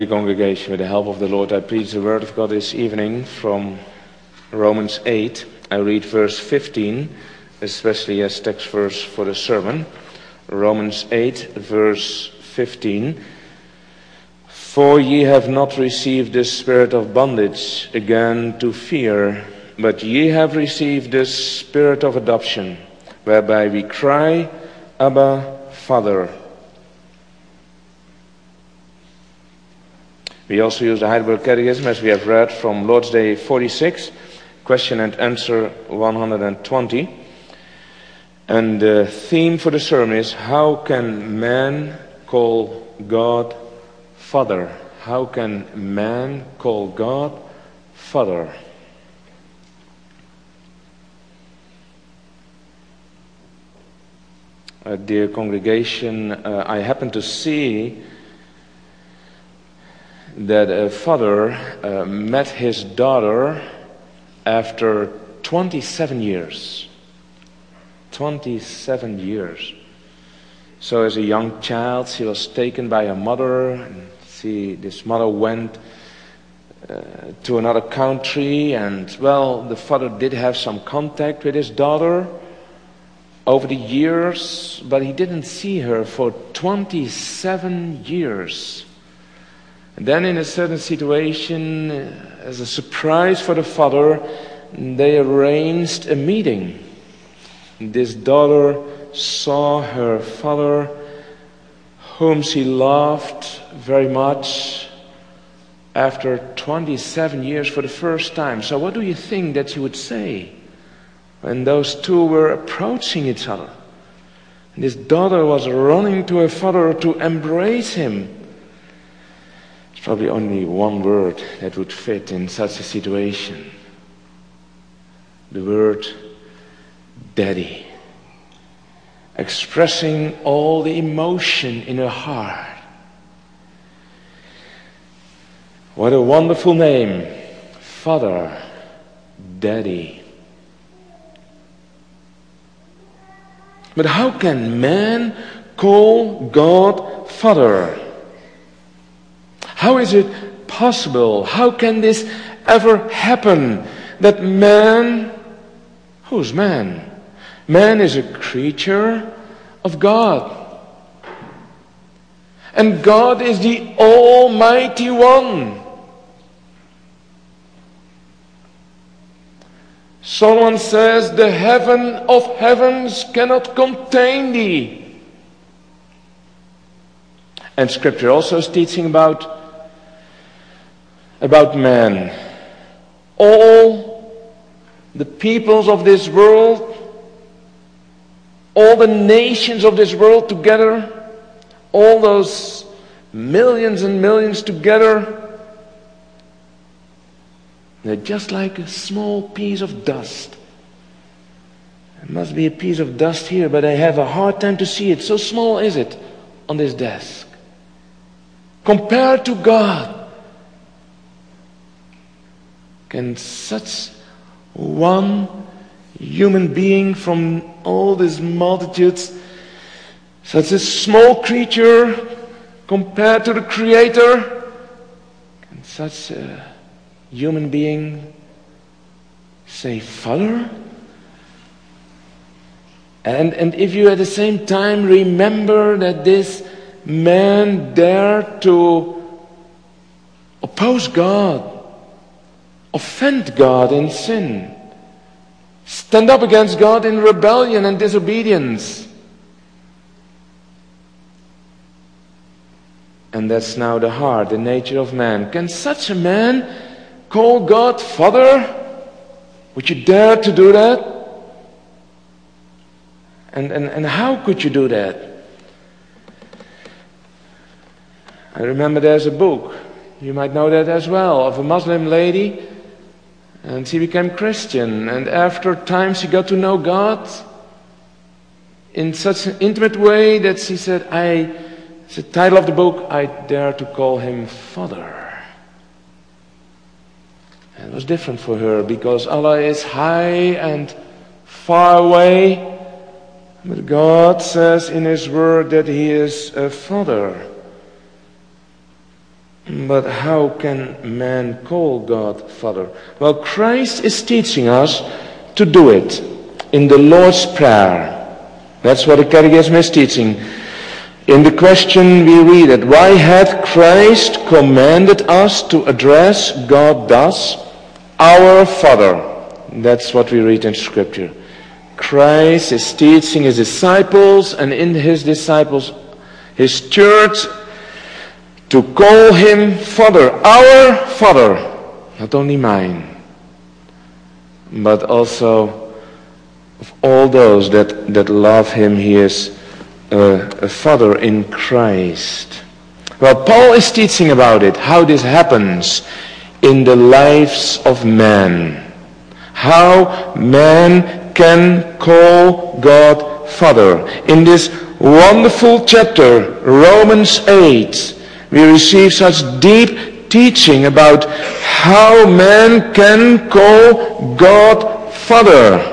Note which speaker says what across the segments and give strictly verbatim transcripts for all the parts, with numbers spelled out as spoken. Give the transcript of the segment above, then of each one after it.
Speaker 1: The congregation, with the help of the Lord, I preach the word of God this evening from Romans eight. I read verse fifteen, especially as text verse for the sermon. Romans eight, verse fifteen. For ye have not received the spirit of bondage again to fear, but ye have received the spirit of adoption, whereby we cry, Abba, Father. We also use the Heidelberg Catechism, as we have read from Lord's Day forty-six, question and answer one hundred twenty. And the theme for the sermon is, how can man call God Father? How can man call God Father? Uh, dear congregation, uh, I happen to see that a father uh, met his daughter after twenty-seven years. twenty-seven years. So as a young child, she was taken by her mother, and she, this mother went uh, to another country, and well, the father did have some contact with his daughter over the years, but he didn't see her for twenty-seven years. And then in a certain situation, as a surprise for the father, they arranged a meeting. This daughter saw her father, whom she loved very much, after twenty-seven years for the first time. So what do you think that she would say when those two were approaching each other? And this daughter was running to her father to embrace him. Probably only one word that would fit in such a situation. The word Daddy. Expressing all the emotion in her heart. What a wonderful name. Father, Daddy. But how can man call God Father? How is it possible? How can this ever happen? That man, who's man? Man is a creature of God. And God is the Almighty One. Solomon says, the heaven of heavens cannot contain thee. And Scripture also is teaching about about man. All the peoples of this world, all the nations of this world together, all those millions and millions together, they're just like a small piece of dust. There must be a piece of dust here, but I have a hard time to see it. So small is it on this desk. Compared to God, can such one human being from all these multitudes, such a small creature compared to the Creator, can such a human being say, Father? And, and if you at the same time remember that this man dared to oppose God, offend God in sin, stand up against God in rebellion and disobedience. And that's now the heart, the nature of man. Can such a man call God Father? Would you dare to do that? And, and, and how could you do that? I remember there's a book, you might know that as well, of a Muslim lady. And she became Christian, and after time she got to know God in such an intimate way that she said, I, it's the title of the book, I dare to call him Father. And it was different for her, because Allah is high and far away, but God says in His Word that He is a Father. But how can man call God Father? Well, Christ is teaching us to do it in the Lord's Prayer. That's what the Catechism is teaching. In the question we read it, why hath Christ commanded us to address God thus, our Father? That's what we read in Scripture. Christ is teaching his disciples, and in his disciples, his church, to call him Father, our Father, not only mine, but also of all those that, that love him. He is a, a Father in Christ. Well, Paul is teaching about it, how this happens in the lives of man. How man can call God Father. In this wonderful chapter, Romans eight, we receive such deep teaching about how man can call God Father.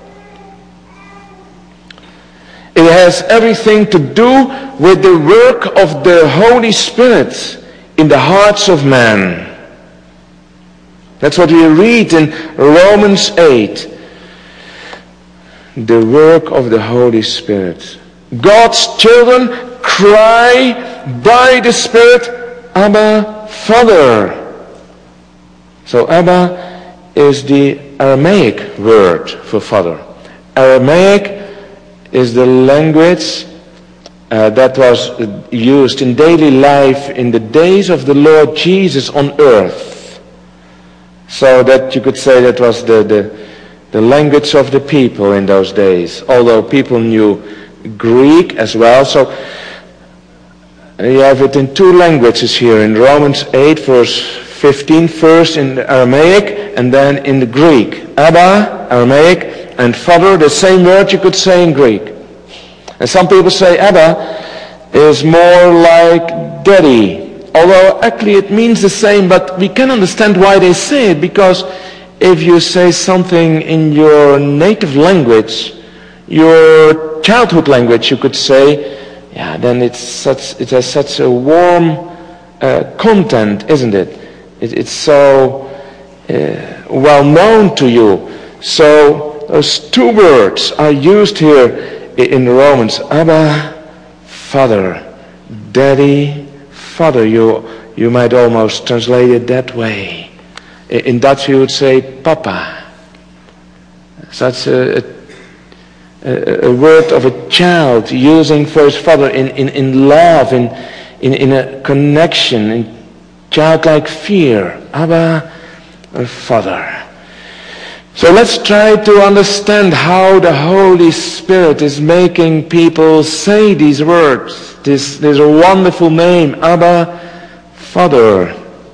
Speaker 1: It has everything to do with the work of the Holy Spirit in the hearts of man. That's what we read in Romans eight. The work of the Holy Spirit. God's children cry by the Spirit, Abba, Father. So Abba is the Aramaic word for father. Aramaic is the language uh, that was used in daily life in the days of the Lord Jesus on earth. So that you could say that was the, the, the language of the people in those days. Although people knew Greek as well. So you have it in two languages here. In Romans eight verse fifteen, first in the Aramaic and then in the Greek. Abba, Aramaic, and Father, the same word you could say in Greek. And some people say Abba is more like daddy. Although actually it means the same, but we can understand why they say it, because if you say something in your native language, your childhood language, you could say, yeah, then it's such, it has such a warm uh, content, isn't it? it it's so uh, well known to you. So those two words are used here in Romans. Abba, Father, Daddy, Father. You, you might almost translate it that way. In Dutch you would say Papa. Such a, a, a word of a child using for his father in, in, in love, in, in, in a connection, in childlike fear. Abba, Father. So let's try to understand how the Holy Spirit is making people say these words. This, this wonderful name, Abba, Father.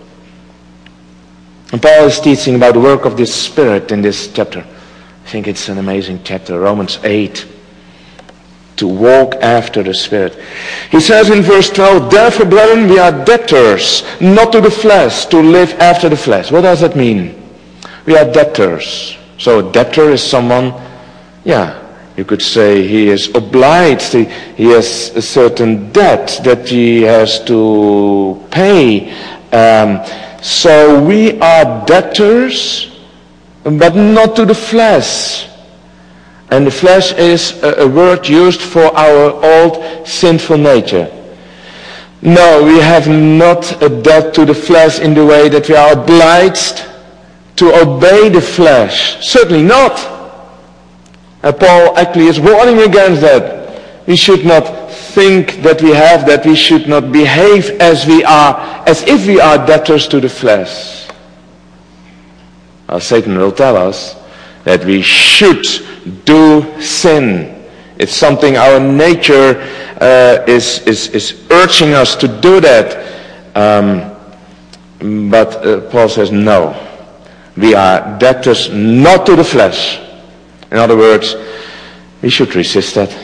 Speaker 1: And Paul is teaching about the work of this Spirit in this chapter. I think it's an amazing chapter, Romans eight. To walk after the Spirit. He says in verse twelve, therefore, brethren, we are debtors, not to the flesh, to live after the flesh. What does that mean? We are debtors. So a debtor is someone, yeah, you could say he is obliged. He, he has a certain debt that he has to pay. Um, so we are debtors, but not to the flesh. And the flesh is a, a word used for our old sinful nature. No, we have not a debt to the flesh in the way that we are obliged to obey the flesh. Certainly not. And Paul actually is warning against that. We should not think that we have that. We should not behave as we are, as if we are debtors to the flesh. Well, Satan will tell us that we should do sin. It's something our nature uh, is, is, is urging us to do that. Um, but uh, Paul says no. We are debtors not to the flesh. In other words, we should resist that.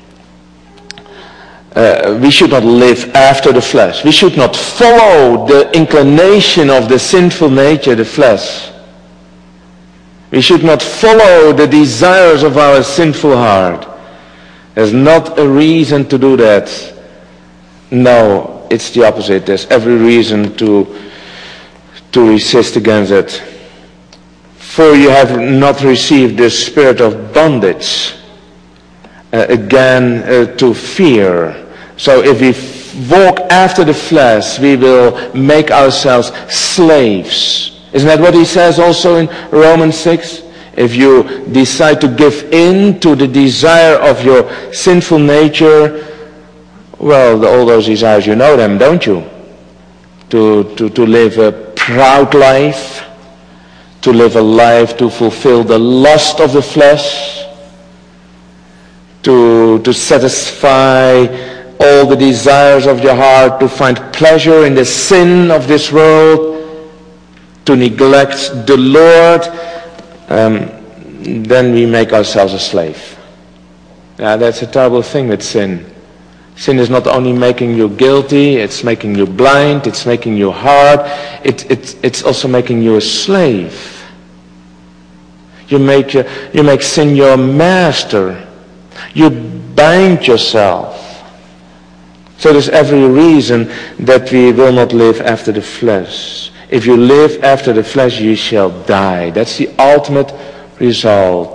Speaker 1: Uh, we should not live after the flesh. We should not follow the inclination of the sinful nature, the flesh. We should not follow the desires of our sinful heart. There's not a reason to do that. No, it's the opposite. There's every reason to, to resist against it. For you have not received the spirit of bondage, uh, again uh, to fear. So if we walk after the flesh, we will make ourselves slaves. Isn't that what he says also in Romans six? If you decide to give in to the desire of your sinful nature, well, the, all those desires, you know them, don't you? To, to, to live a proud life, to live a life to fulfill the lust of the flesh, to, to satisfy all the desires of your heart, to find pleasure in the sin of this world, to neglect the Lord, um, then we make ourselves a slave. Yeah, that's a terrible thing with sin. Sin is not only making you guilty, it's making you blind, it's making you hard, it, it, it's also making you a slave. You make, your, you make sin your master. You bind yourself. So there's every reason that we will not live after the flesh. If you live after the flesh, you shall die. That's the ultimate result.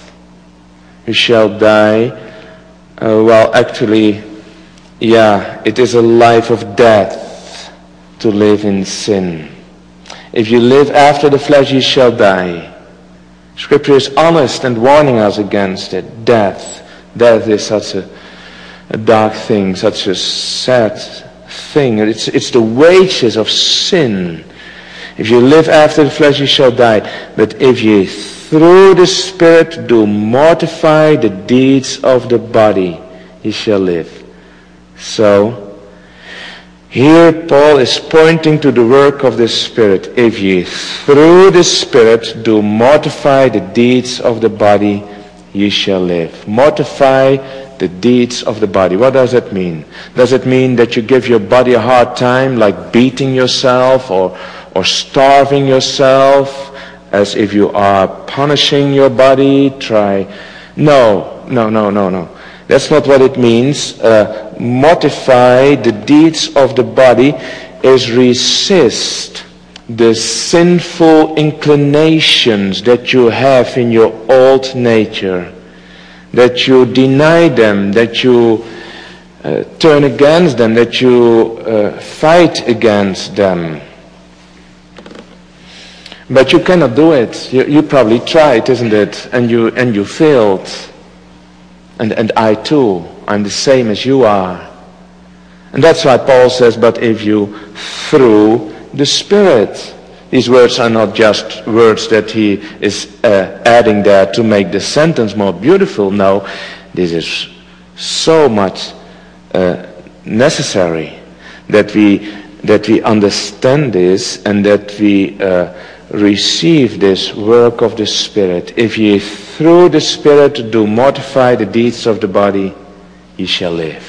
Speaker 1: You shall die. Uh, well, actually, yeah, it is a life of death to live in sin. If you live after the flesh, you shall die. Scripture is honest and warning us against it. Death. Death is such a, a dark thing, such a sad thing. It's, it's the wages of sin. If you live after the flesh, you shall die. But if you through the Spirit do mortify the deeds of the body, you shall live. So, here Paul is pointing to the work of the Spirit. If ye through the Spirit do mortify the deeds of the body, ye shall live. Mortify the deeds of the body. What does that mean? Does it mean that you give your body a hard time, like beating yourself or, or starving yourself, as if you are punishing your body? Try. No, no, no, no, no. That's not what it means. Uh, mortify the deeds of the body is resist the sinful inclinations that you have in your old nature, that you deny them, that you uh, turn against them, that you uh, fight against them. But you cannot do it. You, you probably tried, isn't it? And you and you failed. And and I too. I'm the same as you are. And that's why Paul says, but if you through the Spirit. These words are not just words that he is uh, adding there to make the sentence more beautiful. No, this is so much uh, necessary that we that we understand this and that we uh, receive this work of the Spirit. If ye through the Spirit do mortify the deeds of the body, ye shall live.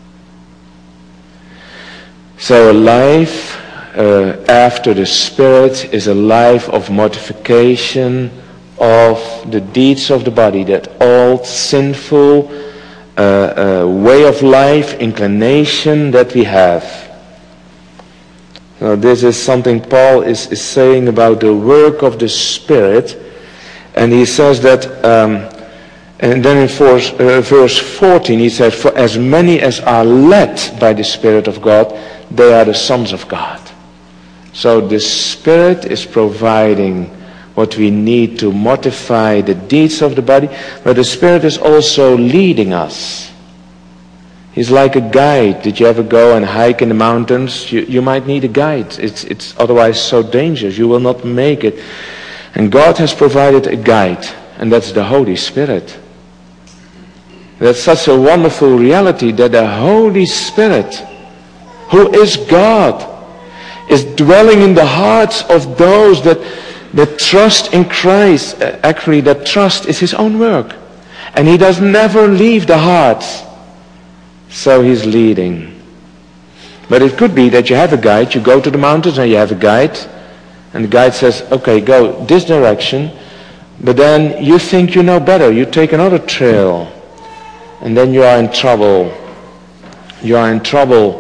Speaker 1: So a life uh, after the Spirit is a life of mortification of the deeds of the body, that old sinful uh, uh, way of life, inclination that we have. Now, this is something Paul is, is saying about the work of the Spirit. And he says that, um, and then in verse, uh, verse fourteen he says, for as many as are led by the Spirit of God, they are the sons of God. So the Spirit is providing what we need to mortify the deeds of the body, but the Spirit is also leading us. He's like a guide. Did you ever go and hike in the mountains? You, you might need a guide. It's, it's otherwise so dangerous. You will not make it. And God has provided a guide, and that's the Holy Spirit. That's such a wonderful reality that the Holy Spirit, who is God, is dwelling in the hearts of those that, that trust in Christ. Actually, that trust is His own work. And He does never leave the hearts. So He's leading. But it could be that you have a guide, you go to the mountains and you have a guide, and the guide says, okay, go this direction, but then you think you know better, you take another trail, and then you are in trouble. You are in trouble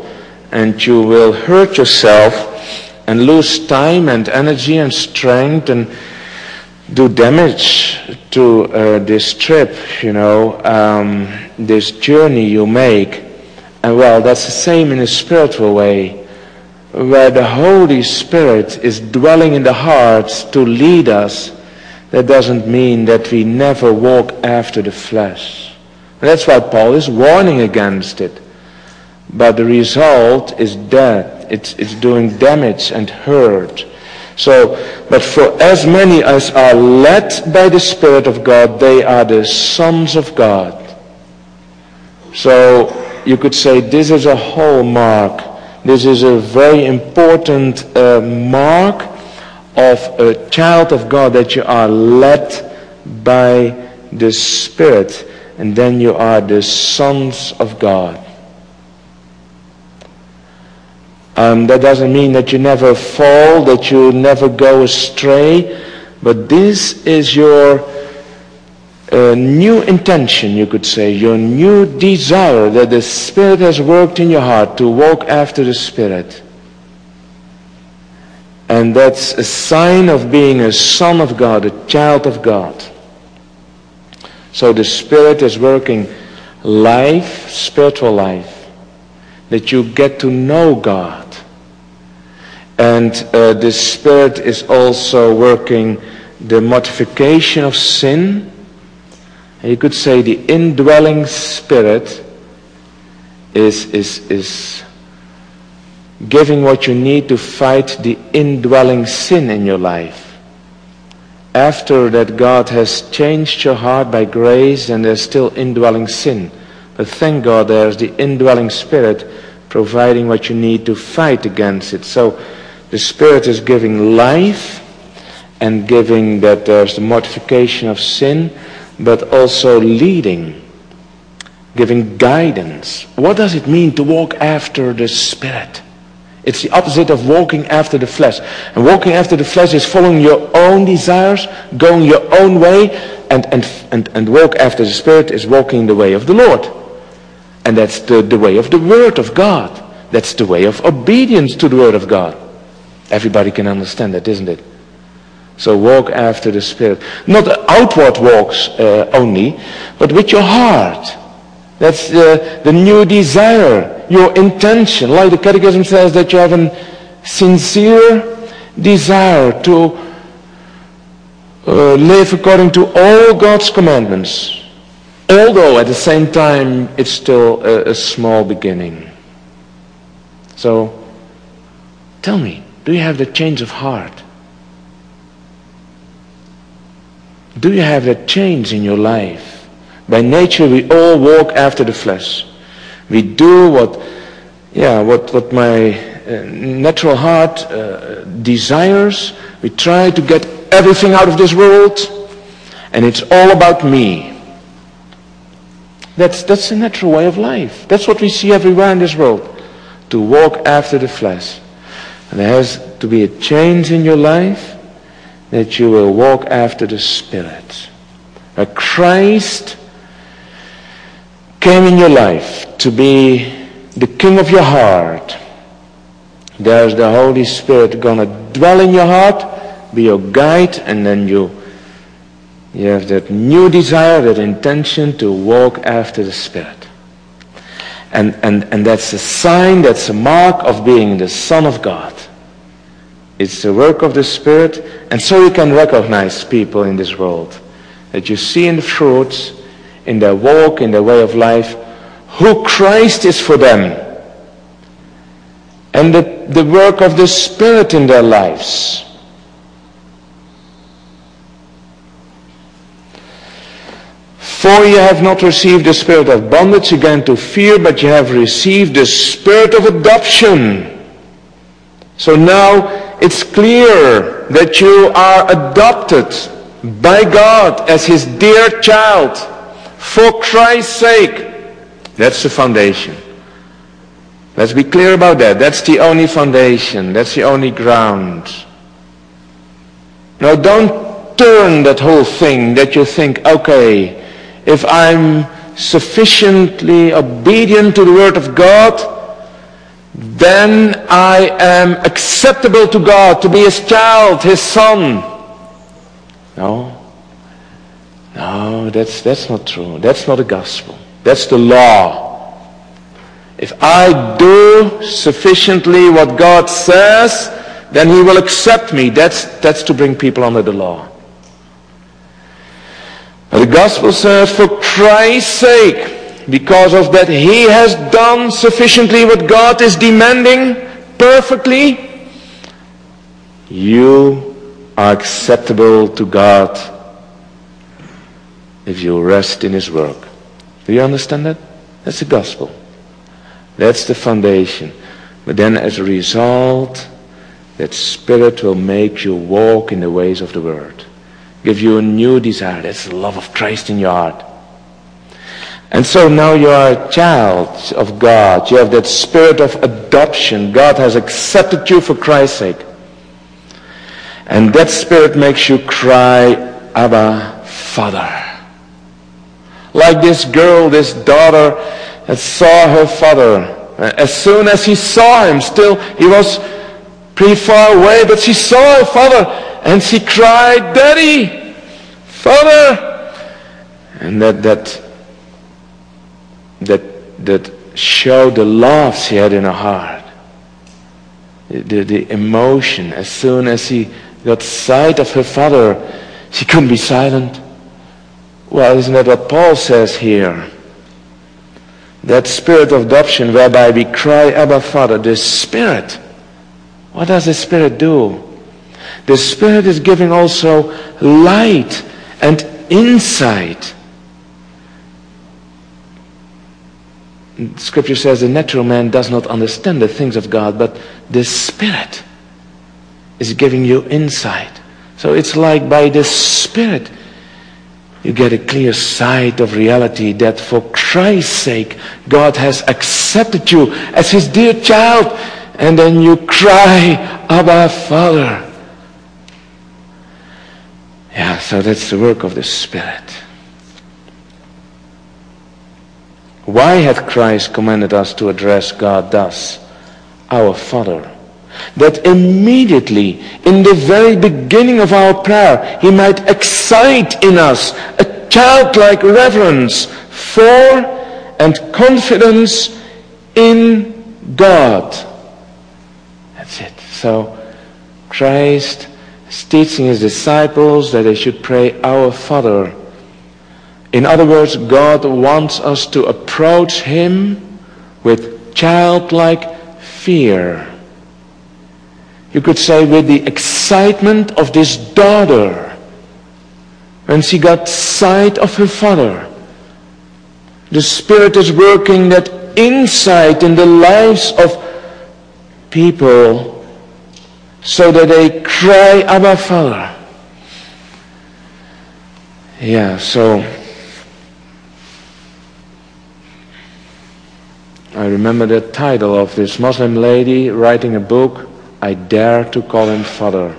Speaker 1: and you will hurt yourself and lose time and energy and strength and do damage to uh, this trip, you know, um, this journey you make. And well, that's the same in a spiritual way, where the Holy Spirit is dwelling in the hearts to lead us. That doesn't mean that we never walk after the flesh. And that's why Paul is warning against it. But the result is death. It's, it's doing damage and hurt. So, but for as many as are led by the Spirit of God, they are the sons of God. So, you could say this is a hallmark. This is a very important uh, mark of a child of God, that you are led by the Spirit. And then you are the sons of God. Um, that doesn't mean that you never fall, that you never go astray. But this is your uh, new intention, you could say, your new desire that the Spirit has worked in your heart to walk after the Spirit. And that's a sign of being a son of God, a child of God. So the Spirit is working life, spiritual life, that you get to know God. And uh, the Spirit is also working the mortification of sin. And you could say the indwelling Spirit is, is, is giving what you need to fight the indwelling sin in your life. After that, God has changed your heart by grace, and there's still indwelling sin. But thank God there's the indwelling Spirit providing what you need to fight against it. So the Spirit is giving life and giving that there's the mortification of sin, but also leading, giving guidance. What does it mean to walk after the Spirit? It's the opposite of walking after the flesh. And walking after the flesh is following your own desires, going your own way, and, and, and, and walk after the Spirit is walking the way of the Lord. And that's the, the way of the Word of God. That's the way of obedience to the Word of God. Everybody can understand that, isn't it? So walk after the Spirit. Not outward walks uh, only, but with your heart. That's the, the new desire, your intention. Like the Catechism says, that you have a sincere desire to uh, live according to all God's commandments. Although at the same time it's still a, a small beginning. So, tell me, do you have that change of heart? Do you have that change in your life? By nature we all walk after the flesh. We do what, yeah, what, what my uh, natural heart uh, desires. We try to get everything out of this world, and it's all about me. That's, that's the natural way of life. That's what we see everywhere in this world. To walk after the flesh. And there has to be a change in your life, that you will walk after the Spirit. Where Christ came in your life to be the King of your heart. There's the Holy Spirit gonna dwell in your heart, be your guide, and then you you have that new desire, that intention to walk after the Spirit. And, and, and that's a sign, that's a mark of being the Son of God. It's the work of the Spirit, and so you can recognize people in this world. That you see in the fruits, in their walk, in their way of life, who Christ is for them. And the, the work of the Spirit in their lives. For you have not received the spirit of bondage again to fear, but you have received the spirit of adoption. So now it's clear that you are adopted by God as His dear child for Christ's sake. That's the foundation. Let's be clear about that. That's the only foundation. That's the only ground. Now don't turn that whole thing that you think, okay, if I'm sufficiently obedient to the Word of God, then I am acceptable to God, to be his child, his son. No. No, that's, that's not true. That's not the gospel. That's the law. If I do sufficiently what God says, then he will accept me. That's, that's to bring people under the law. But the gospel says, for Christ's sake, because of that he has done sufficiently what God is demanding perfectly, you are acceptable to God if you rest in his work. Do you understand that? That's the gospel. That's the foundation. But then as a result, that Spirit will make you walk in the ways of the Word. Give you a new desire. That's the love of Christ in your heart. And so now you are a child of God. You have that spirit of adoption. God has accepted you for Christ's sake. And that spirit makes you cry, Abba, Father. Like this girl, this daughter that saw her father. As soon as he saw him, still he was pretty far away, but she saw her father and she cried, Daddy, Father. And that that that that showed the love she had in her heart. The, the emotion. As soon as she got sight of her father, she couldn't be silent. Well, isn't that what Paul says here? That spirit of adoption whereby we cry, Abba, Father, the Spirit. What does the Spirit do? The Spirit is giving also light and insight. Scripture says the natural man does not understand the things of God, but the Spirit is giving you insight. So it's like by the Spirit you get a clear sight of reality that for Christ's sake God has accepted you as his dear child, and then you cry, Abba, Father. Yeah, so that's the work of the Spirit. Why had Christ commanded us to address God thus, our Father? That immediately, in the very beginning of our prayer, he might excite in us a childlike reverence for and confidence in God. That's it. So Christ is teaching his disciples that they should pray, Our Father. In other words, God wants us to approach him with childlike fear. You could say with the excitement of this daughter when she got sight of her father. The Spirit is working that insight in the lives of people so that they cry, Abba, Father. Yeah, so I remember the title of this Muslim lady writing a book, I Dare to Call Him Father.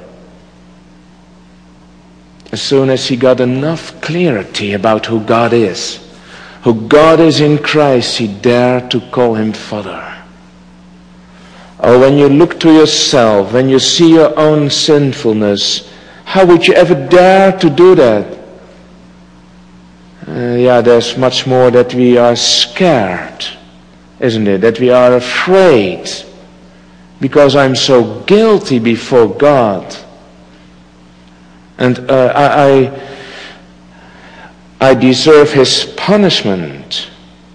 Speaker 1: As soon as she got enough clarity about who God is, who God is in Christ, she dared to call him Father. Or when you look to yourself, when you see your own sinfulness, how would you ever dare to do that? Uh, yeah, there's much more that we are scared, isn't it? That we are afraid. Because I'm so guilty before God. And uh, I, I, I deserve his punishment.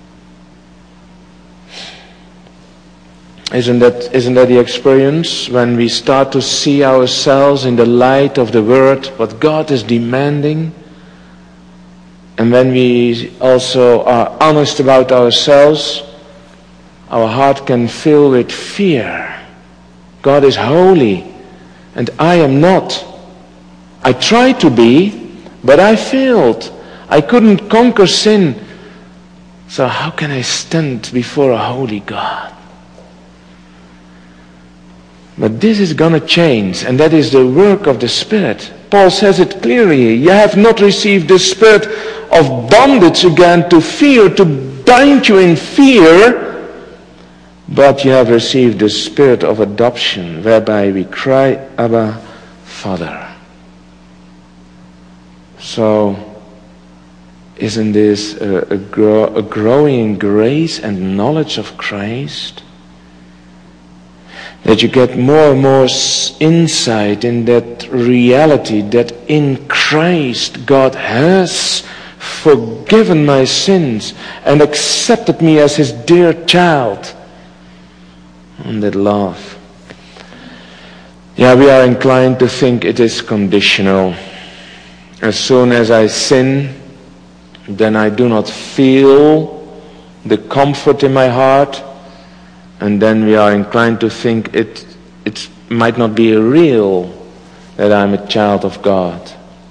Speaker 1: Isn't that, isn't that the experience when we start to see ourselves in the light of the Word, what God is demanding? And when we also are honest about ourselves, our heart can fill with fear. God is holy, and I am not. I tried to be, but I failed. I couldn't conquer sin. So how can I stand before a holy God? But this is going to change, and that is the work of the Spirit. Paul says it clearly. You have not received the spirit of bondage again to fear, to bind you in fear, but you have received the Spirit of adoption, whereby we cry, Abba, Father. So, isn't this a, a, grow, a growing grace and knowledge of Christ? That you get more and more insight in that reality that in Christ God has forgiven my sins and accepted me as his dear child. And that love. Yeah, we are inclined to think it is conditional. As soon as I sin, then I do not feel the comfort in my heart, and then we are inclined to think it it might not be real that I'm a child of God.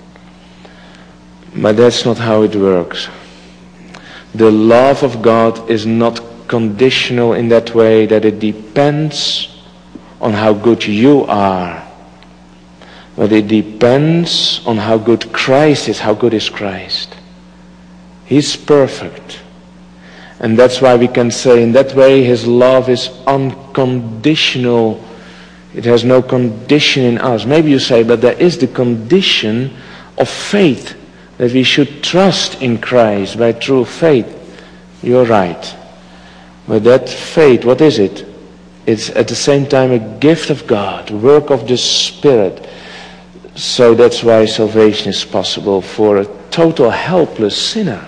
Speaker 1: But that's not how it works. The love of God is not conditional in that way that it depends on how good you are, but it depends on how good Christ is. How good is Christ? He's perfect. And that's why we can say in that way his love is unconditional. It has no condition in us. Maybe you say, but there is the condition of faith, that we should trust in Christ by true faith. You're right. But that faith, what is it? It's at the same time a gift of God, a work of the Spirit. So that's why salvation is possible for a total helpless sinner.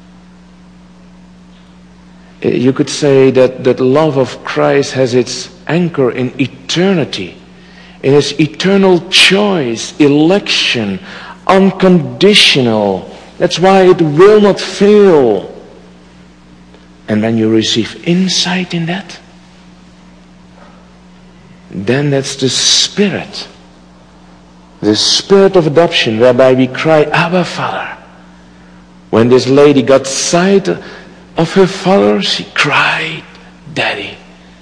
Speaker 1: You could say that the love of Christ has its anchor in eternity, in his eternal choice, election, unconditional. That's why it will not fail. And when you receive insight in that, then that's the Spirit. The Spirit of adoption, whereby we cry, Abba, Father. When this lady got sight of her father, she cried, Daddy.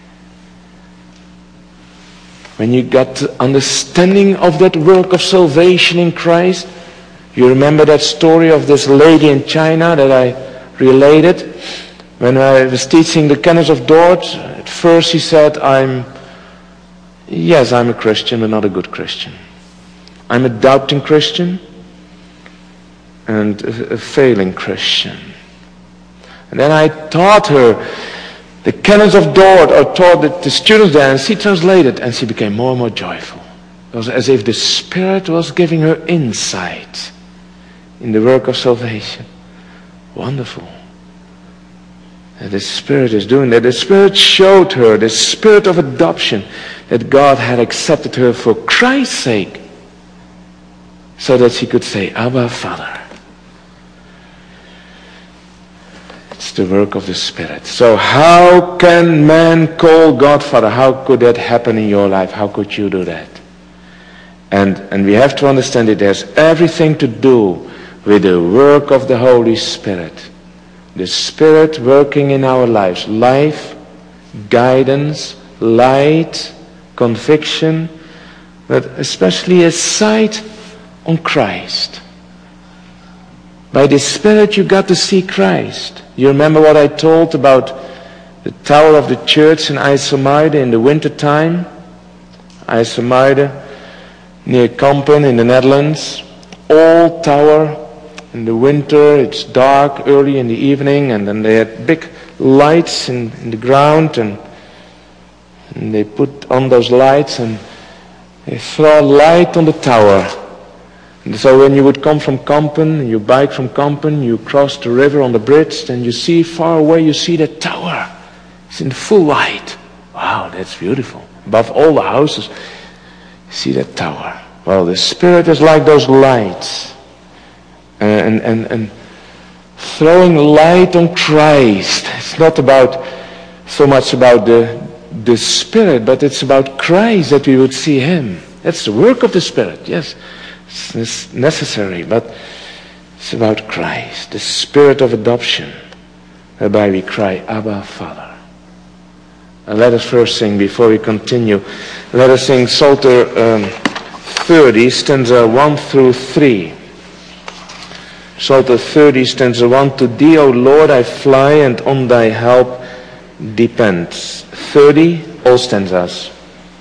Speaker 1: When you got the understanding of that work of salvation in Christ, you remember that story of this lady in China that I related? When I was teaching the canons of Dort, at first she said, I'm, yes, I'm a Christian, but not a good Christian. I'm a doubting Christian and a, a failing Christian. And then I taught her the canons of Dort, or taught the, the students there, and she translated, and she became more and more joyful. It was as if the Spirit was giving her insight in the work of salvation. Wonderful. That the Spirit is doing that. The Spirit showed her, the Spirit of adoption, that God had accepted her for Christ's sake, so that she could say, Abba, Father. It's the work of the Spirit. So how can man call God Father? How could that happen in your life? How could you do that? And, and we have to understand it has everything to do with the work of the Holy Spirit. The Spirit working in our lives. Life, guidance, light, conviction, but especially a sight on Christ. By the Spirit you got to see Christ. You remember what I told about the tower of the church in IJsselmuiden in the winter time? IJsselmuiden, near Kampen in the Netherlands. Old tower. In the winter it's dark early in the evening, and then they had big lights in, in the ground, and, and they put on those lights and they throw light on the tower. And so when you would come from Kampen, you bike from Kampen, you cross the river on the bridge, and you see far away, you see that tower. It's in full light. Wow, that's beautiful. Above all the houses, you see that tower. Well, the Spirit is like those lights. Uh, and, and, and throwing light on Christ. It's not about so much about the, the Spirit, but it's about Christ, that we would see Him. That's the work of the Spirit, yes. It's necessary, but it's about Christ, the Spirit of adoption, whereby we cry, Abba, Father. And let us first sing, before we continue, let us sing Psalter um, thirty, stanza one through three. Psalter thirty, stanza one, to Thee, O Lord, I fly, and on Thy help depends. thirty, all stanzas.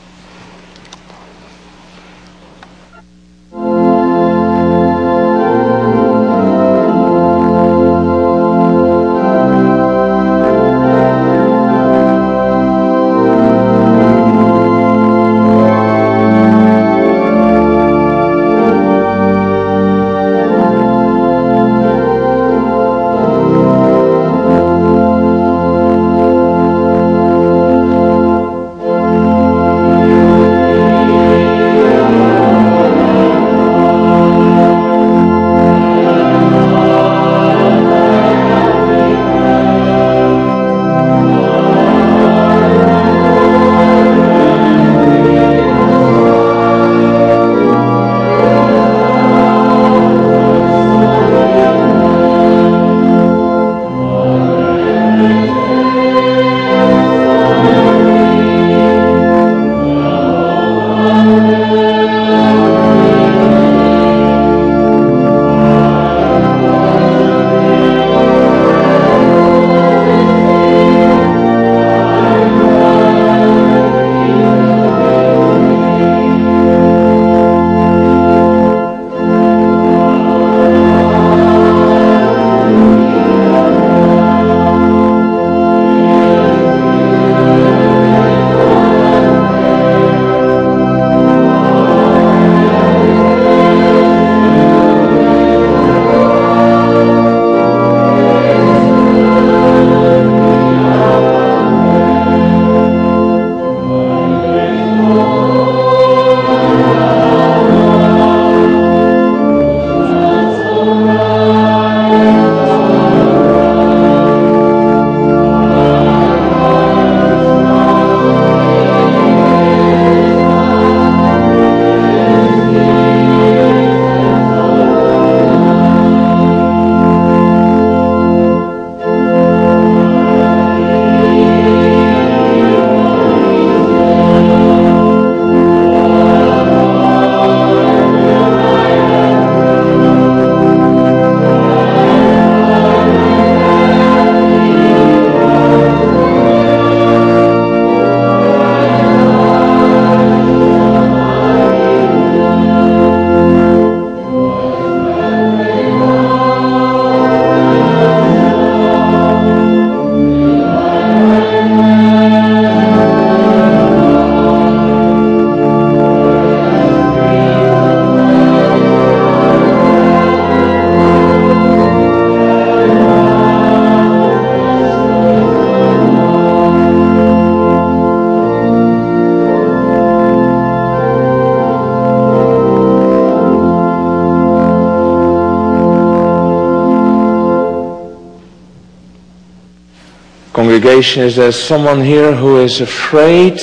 Speaker 1: Congregation, is there someone here who is afraid,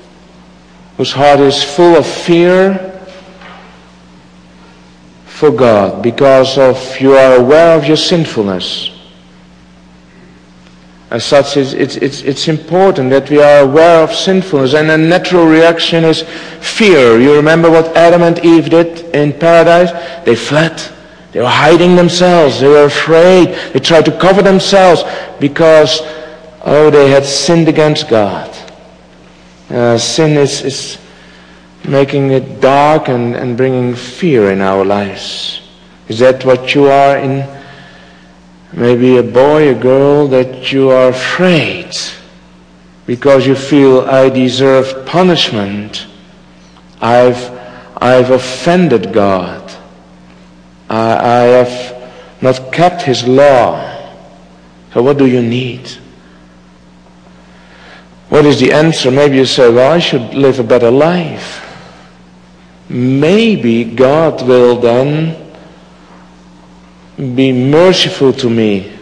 Speaker 1: whose heart is full of fear for God because of you are aware of your sinfulness? As such, it's, it's, it's, it's important that we are aware of sinfulness, and a natural reaction is fear. You remember what Adam and Eve did in paradise? They fled. They were hiding themselves. They were afraid. They tried to cover themselves because, oh, they had sinned against God. Uh, sin is, is making it dark and, and bringing fear in our lives. Is that what you are in? Maybe a boy, a girl, that you are afraid because you feel, I deserve punishment. I've, I've offended God. I, I have not kept His law. So what do you need? What is the answer? Maybe you say, well, I should live a better life. Maybe God will then be merciful to me.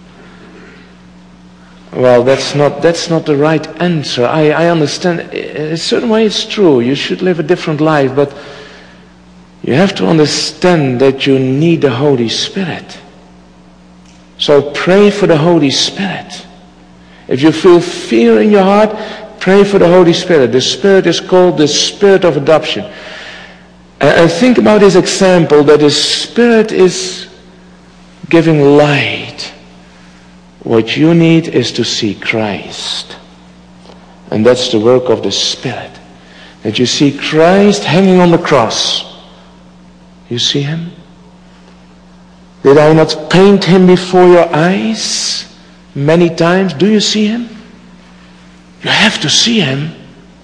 Speaker 1: Well, that's not that's not the right answer. I, I understand. In a certain way it's true. You should live a different life, but you have to understand that you need the Holy Spirit. So pray for the Holy Spirit. If you feel fear in your heart, pray for the Holy Spirit. The Spirit is called the Spirit of adoption. And think about this example that the Spirit is giving light What you need is to see Christ. And that's the work of the Spirit. That you see Christ hanging on the cross. You see him? Did I not paint him before your eyes many times? Do you see him? You have to see him.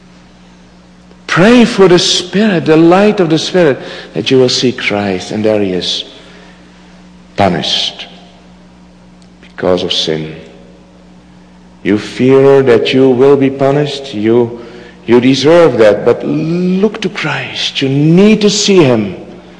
Speaker 1: Pray for the Spirit, the light of the Spirit, that you will see Christ. And there he is, punished because of sin. You fear that you will be punished. You, you deserve that. But look to Christ. You need to see him.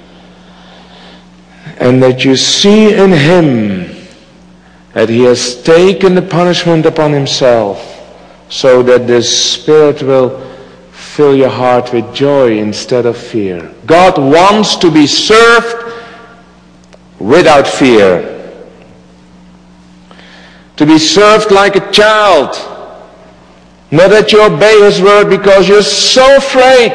Speaker 1: And that you see in him that he has taken the punishment upon himself, so that the Spirit will fill your heart with joy instead of fear. God wants to be served without fear. To be served like a child. Not that you obey his word because you're so afraid.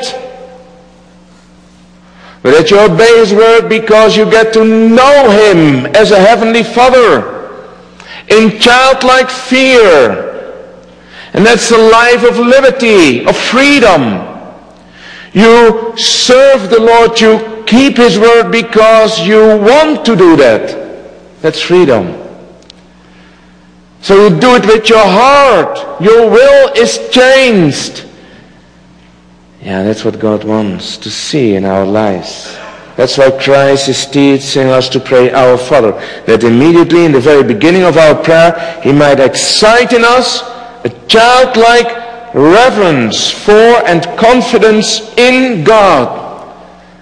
Speaker 1: But that you obey his word because you get to know him as a heavenly Father. In childlike fear. And that's a life of liberty, of freedom. You serve the Lord, you keep his word because you want to do that. That's freedom. So you do it with your heart. Your will is changed. Yeah, that's what God wants to see in our lives. That's why Christ is teaching us to pray our Father. That immediately in the very beginning of our prayer, he might excite in us a childlike reverence for and confidence in God.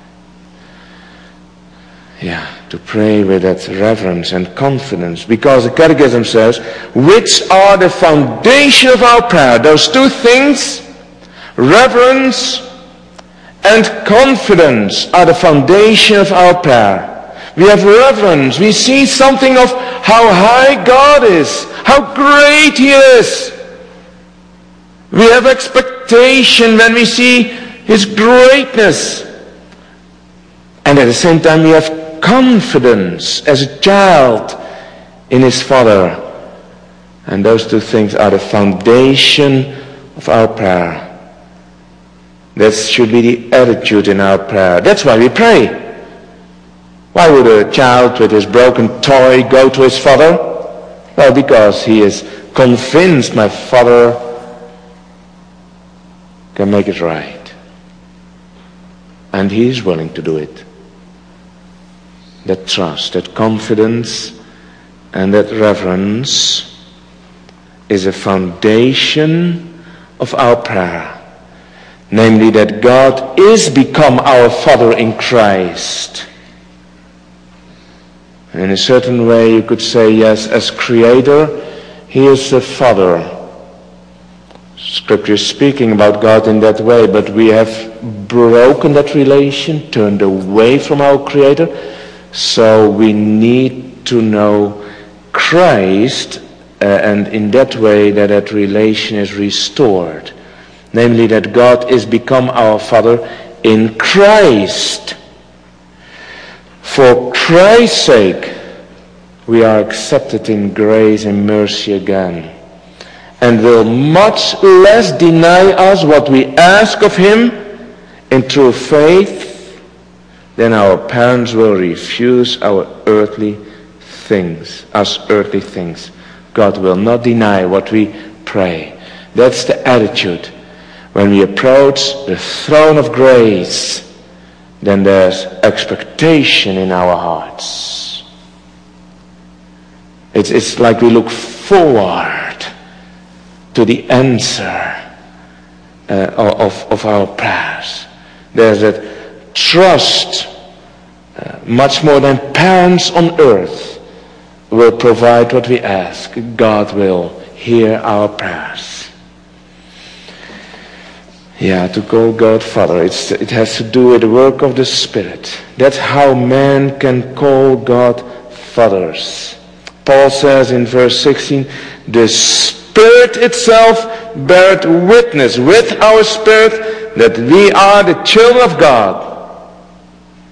Speaker 1: Yeah, to pray with that reverence and confidence. Because the Catechism says, which are the foundation of our prayer? Those two things, reverence and confidence, are the foundation of our prayer. We have reverence. We see something of how high God is, how great he is. We have expectation when we see his greatness. And at the same time we have confidence as a child in his Father. And those two things are the foundation of our prayer. That should be the attitude in our prayer. That's why we pray. Why would a child with his broken toy go to his father? Well, because he is convinced my father can make it right. And he is willing to do it. That trust, that confidence, and that reverence is a foundation of our prayer. Namely, that God is become our Father in Christ. And in a certain way you could say, yes, as Creator, he is a Father. Scripture is speaking about God in that way, but we have broken that relation, turned away from our Creator. So we need to know Christ, uh, and in that way that that relation is restored. Namely, that God is become our Father in Christ. For Christ's sake, we are accepted in grace and mercy again, and will much less deny us what we ask of him in true faith than our parents will refuse our earthly things, us earthly things. God will not deny what we pray. That's the attitude. When we approach the throne of grace, then there's expectation in our hearts. It's, it's like we look forward to the answer uh, of, of our prayers. There's that trust, uh, much more than parents on earth will provide what we ask. God will hear our prayers. Yeah, to call God Father, it's, it has to do with the work of the Spirit. That's how man can call God fathers. Paul says in verse sixteen, the Spirit itself beareth witness with our spirit that we are the children of God.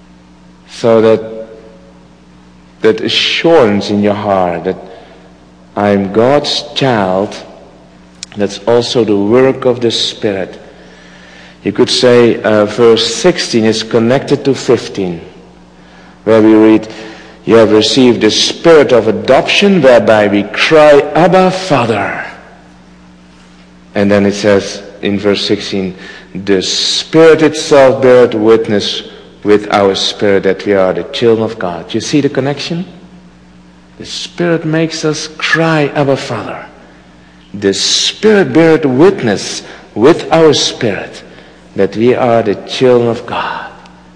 Speaker 1: So that that assurance in your heart, that I'm God's child, that's also the work of the Spirit. You could say uh, verse sixteen is connected to fifteen, where we read, you have received the Spirit of adoption, whereby we cry, Abba, Father. And then it says in verse sixteen, the Spirit itself beareth witness with our spirit that we are the children of God. You see the connection? The Spirit makes us cry, Abba, Father. The Spirit beareth witness with our spirit that we are the children of God.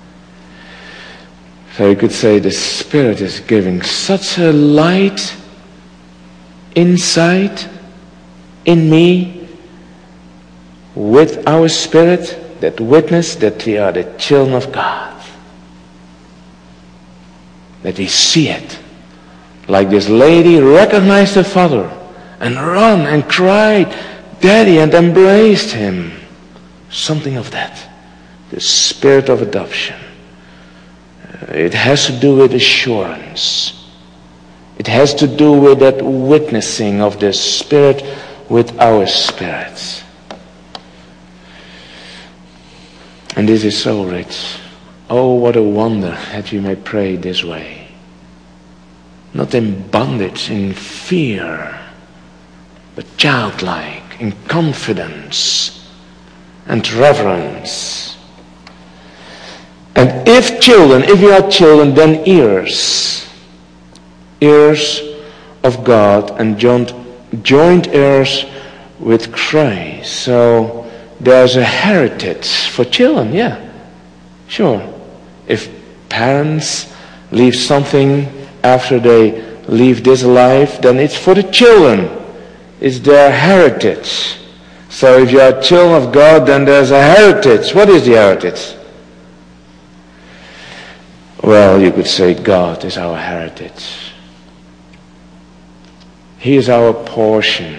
Speaker 1: So you could say the Spirit is giving such a light, insight in me with our spirit, that witness that we are the children of God. That we see it. Like this lady recognized her father and ran and cried, Daddy, and embraced him. Something of that. The spirit of adoption. It has to do with assurance. It has to do with that witnessing of the Spirit with our spirits. And this is so rich. Oh, what a wonder that we may pray this way. Not in bondage, in fear, but childlike, in confidence and reverence. And if children, if we are children, then heirs. Heirs of God and joint, joint heirs with Christ. So there's a heritage for children, yeah. Sure. If parents leave something after they leave this life, then it's for the children. It's their heritage. So if you are children of God, then there's a heritage. What is the heritage? Well, you could say God is our heritage. He is our portion.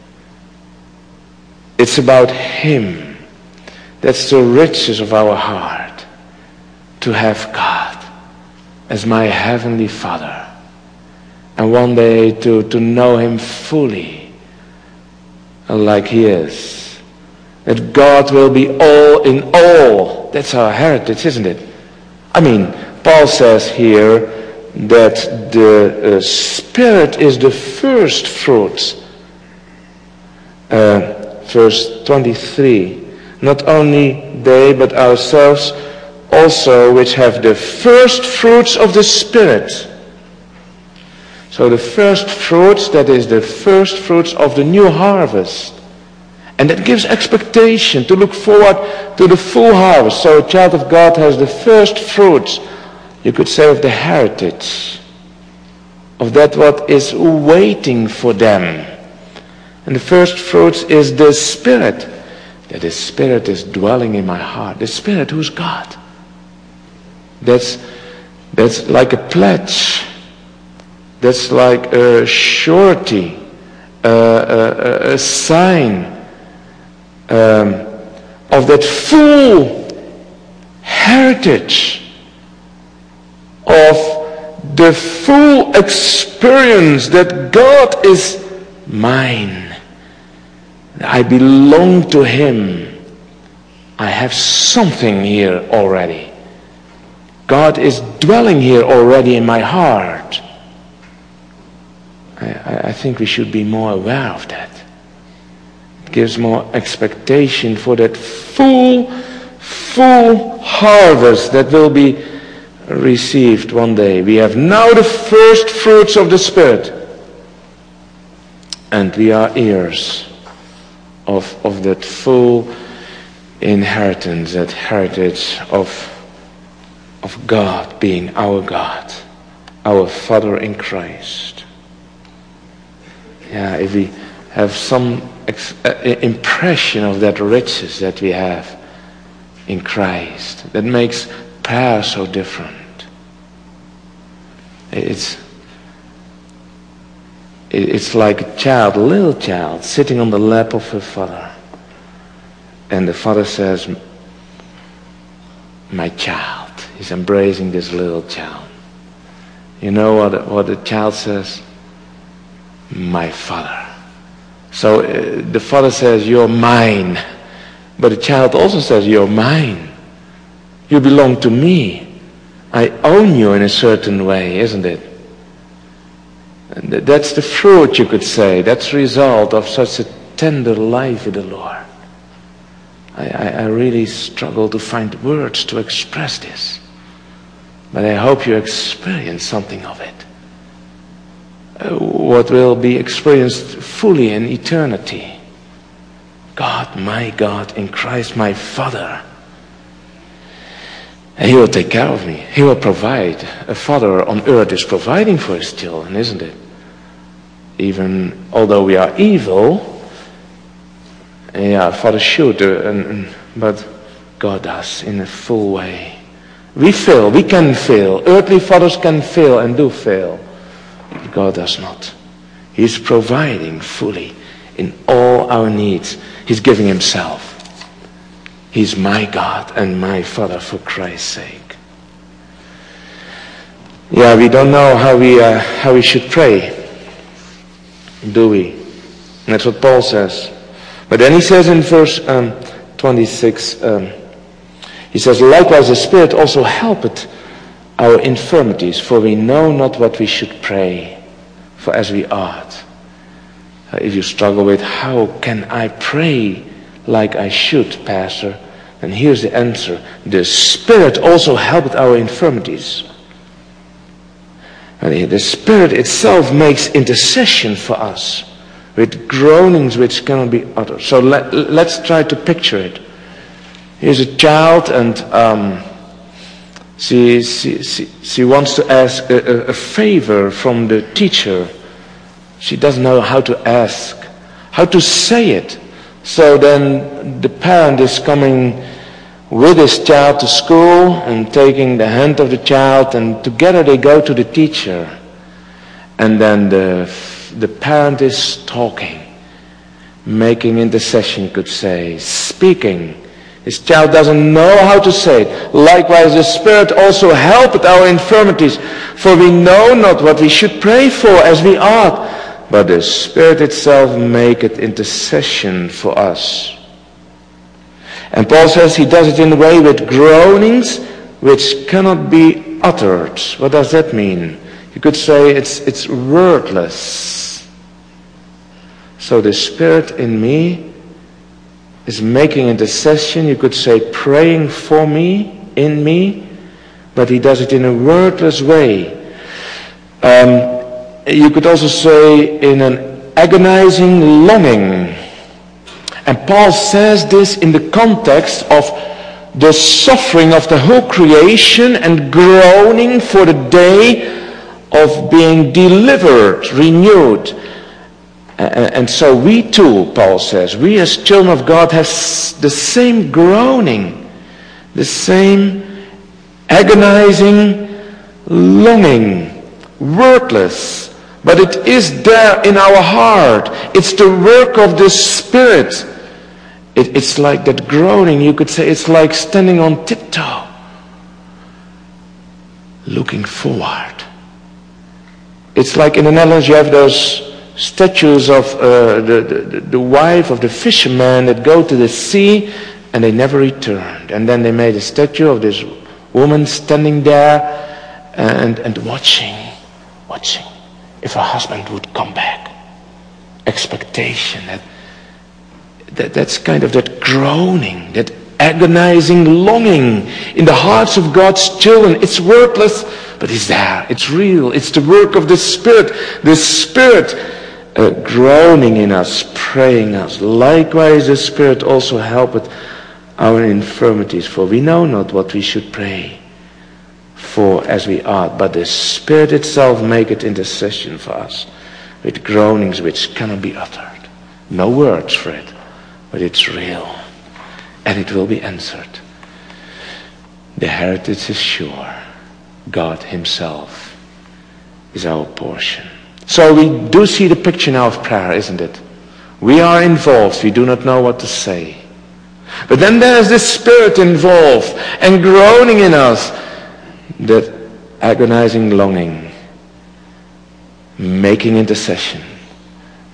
Speaker 1: It's about Him. That's the riches of our heart. To have God as my Heavenly Father. And one day to, to know Him fully like He is. That God will be all in all. That's our heritage, isn't it? I mean, Paul says here that the uh, Spirit is the first fruits. Uh, verse twenty-three. Not only they, but ourselves also, which have the first fruits of the Spirit. So the first fruits, that is the first fruits of the new harvest. And that gives expectation to look forward to the full harvest. So a child of God has the first fruits, you could say, of the heritage. Of that what is waiting for them. And the first fruits is the Spirit. That the Spirit is dwelling in my heart. The Spirit who's God. That's, that's like a pledge. That's like a surety. A, a, a sign um, of that full heritage. Of the full experience that God is mine. I belong to Him. I have something here already. God is dwelling here already in my heart. I, I think we should be more aware of that. It gives more expectation for that full, full harvest that will be received one day. We have now the first fruits of the Spirit. And we are heirs of, of that full inheritance, that heritage of, of God being our God, our Father in Christ. Yeah, if we have some ex- uh, impression of that riches that we have in Christ, that makes prayer so different. It's It's like a child, a little child, sitting on the lap of her father. And the father says, my child. He's embracing this little child. You know what, what the child says? my Father. So uh, the Father says, you're mine. But the child also says, you're mine. You belong to me. I own you in a certain way, isn't it? And that's the fruit, you could say. That's the result of such a tender life with the Lord. I, I, I really struggle to find words to express this. But I hope you experience something of it. Uh, what will be experienced fully in eternity. God, my God, in Christ, my Father. And He will take care of me. He will provide. A father on earth is providing for his children, isn't it? Even although we are evil, yeah, father should, uh, and, and, but God does in a full way. We fail, we can fail. Earthly fathers can fail and do fail. But God does not. He's providing fully in all our needs. He's giving Himself. He's my God and my Father for Christ's sake. Yeah, we don't know how we uh, how we should pray, do we? And that's what Paul says. But then he says in verse um, twenty-six, um, he says, likewise the Spirit also helpeth our infirmities, for we know not what we should pray for as we ought. Uh, if you struggle with how can I pray like I should, Pastor, and here's the answer. The Spirit also helpeth our infirmities. And the Spirit itself makes intercession for us with groanings which cannot be uttered. So let, let's try to picture it. Here's a child, and um, she, she, she, she wants to ask a, a favor from the teacher. She doesn't know how to ask, how to say it. So then the parent is coming with his child to school and taking the hand of the child, and together they go to the teacher. And then the, the parent is talking, making intercession, you could say, speaking. His child doesn't know how to say it. Likewise, the Spirit also helpeth our infirmities, for we know not what we should pray for as we ought, but the Spirit itself maketh intercession for us. And Paul says he does it in a way with groanings which cannot be uttered. What does that mean? You could say it's it's wordless. So the Spirit in me is making intercession, you could say praying for me, in me, but he does it in a wordless way. Um, you could also say in an agonizing longing. And Paul says this in the context of the suffering of the whole creation and groaning for the day of being delivered, renewed. And so we too, Paul says, we as children of God have the same groaning, the same agonizing longing, wordless, but it is there in our heart. It's the work of the Spirit. It, it's like that groaning, you could say, it's like standing on tiptoe, looking forward. It's like in the Netherlands you have those statues of uh, the, the, the wife of the fisherman that go to the sea and they never returned. And then they made a statue of this woman standing there and, and watching, watching if her husband would come back. Expectation, that, that that's kind of that groaning, that agonizing longing in the hearts of God's children. It's wordless, but it's there. It's real. It's the work of the Spirit. The Spirit uh, groaning in us, praying us. Likewise, the Spirit also helpeth our infirmities, for we know not what we should pray for as we ought, but the Spirit itself maketh intercession for us with groanings which cannot be uttered. No words for it, but it's real. And it will be answered. The heritage is sure. God Himself is our portion. So we do see the picture now of prayer, isn't it? We are involved. We do not know what to say. But then there's the Spirit involved and groaning in us. That agonizing longing, making intercession.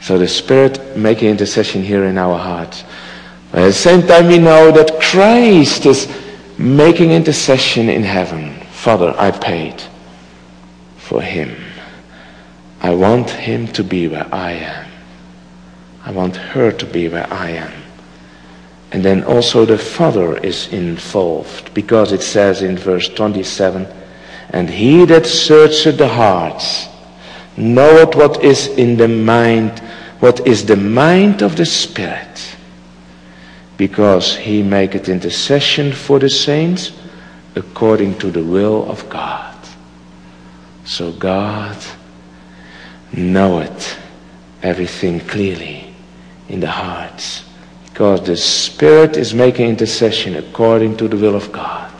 Speaker 1: So the Spirit making intercession here in our hearts. But at the same time we know that Christ is making intercession in heaven. Father, I paid for him. I want him to be where I am. I want her to be where I am. And then also the Father is involved, because it says in verse twenty-seven, and he that searcheth the hearts knoweth what is in the mind, what is the mind of the Spirit, because he maketh intercession for the saints according to the will of God. So God knoweth everything clearly in the hearts, because the Spirit is making intercession according to the will of God.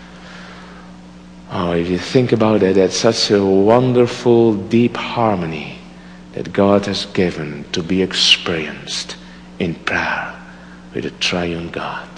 Speaker 1: Oh, if you think about it, that's such a wonderful, deep harmony that God has given to be experienced in prayer with the triune God,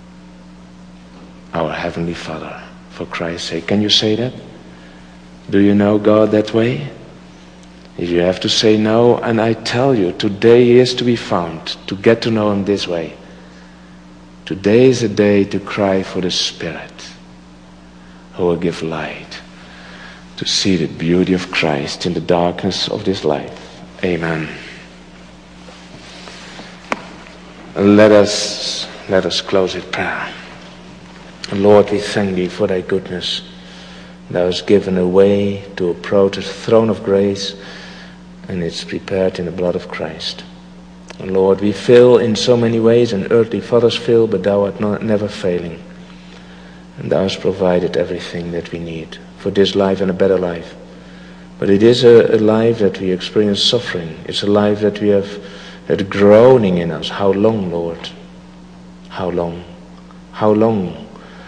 Speaker 1: our Heavenly Father, for Christ's sake. Can you say that? Do you know God that way? If you have to say no, and I tell you, today he is to be found, to get to know him this way. Today is a day to cry for the Spirit who will give light to see the beauty of Christ in the darkness of this life. Amen. Let us, let us close with prayer. Lord, we thank thee for thy goodness. Thou hast given a way to approach the throne of grace, and it's prepared in the blood of Christ. And Lord, we fail in so many ways, and earthly fathers fail, but thou art not, never failing. And thou hast provided everything that we need for this life and a better life. But it is a, a life that we experience suffering. It's a life that we have that groaning in us. How long, Lord? How long? How long?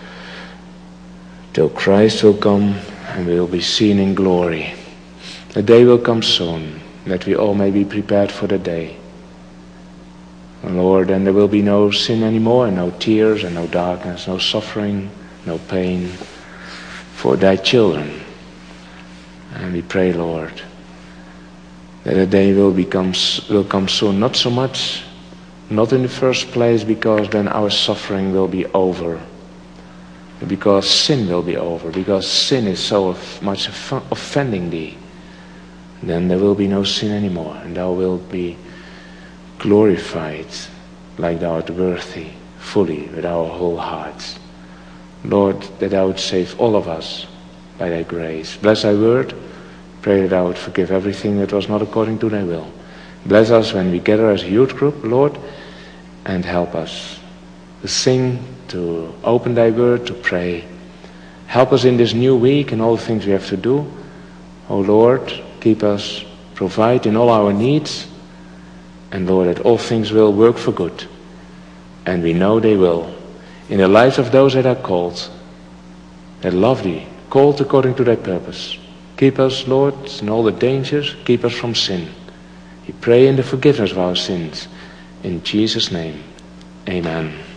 Speaker 1: Till Christ will come and we will be seen in glory. The day will come soon, that we all may be prepared for the day. And Lord, and there will be no sin anymore, and no tears, and no darkness, no suffering, no pain for thy children. And we pray, Lord, that a day will become will come soon. Not so much, not in the first place, because then our suffering will be over. Because sin will be over, because sin is so much offending thee. Then there will be no sin anymore, and thou wilt be glorified like thou art worthy, fully, with our whole hearts. Lord, that thou would save all of us by thy grace. Bless thy word. Pray that thou would forgive everything that was not according to thy will. Bless us when we gather as a youth group, Lord, and help us to sing, to open thy word, to pray. Help us in this new week and all the things we have to do. O Lord, keep us, provide in all our needs, and Lord, that all things will work for good. And we know they will. In the lives of those that are called, that love thee, called according to thy purpose. Keep us, Lord, in all the dangers, keep us from sin. We pray in the forgiveness of our sins. In Jesus' name, amen.